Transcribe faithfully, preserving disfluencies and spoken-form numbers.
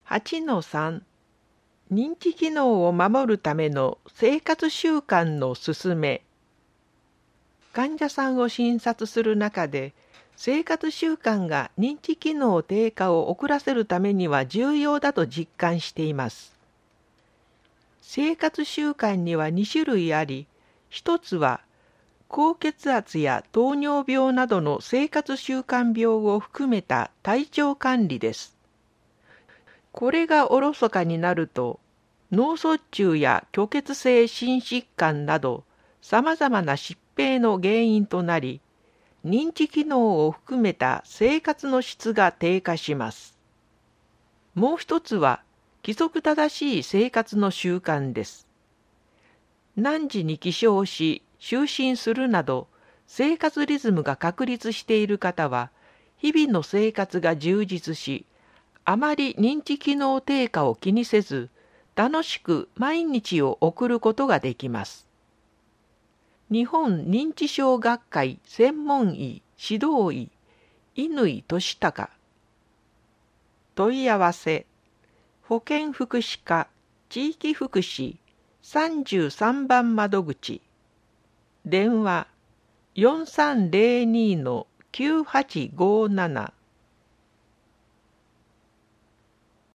はちのさん 認知機能を守るための生活習慣の勧め。患者さんを診察する中で、生活習慣が認知機能低下を遅らせるためには重要だと実感しています。生活習慣にはに種類あり、一つは高血圧や糖尿病などの生活習慣病を含めた体調管理です。これがおろそかになると、脳卒中や虚血性心疾患などさまざまな疾病の原因となり、認知機能を含めた生活の質が低下します。もう一つは規則正しい生活の習慣です。何時に起床し、就寝するなど生活リズムが確立している方は、日々の生活が充実し、あまり認知機能低下を気にせず、楽しく毎日を送ることができます。日本認知症学会専門医指導医乾俊孝。問い合わせ保健福祉課地域福祉さんじゅうさんばん窓口。電話 よんさんゼロにのきゅうはちごーなな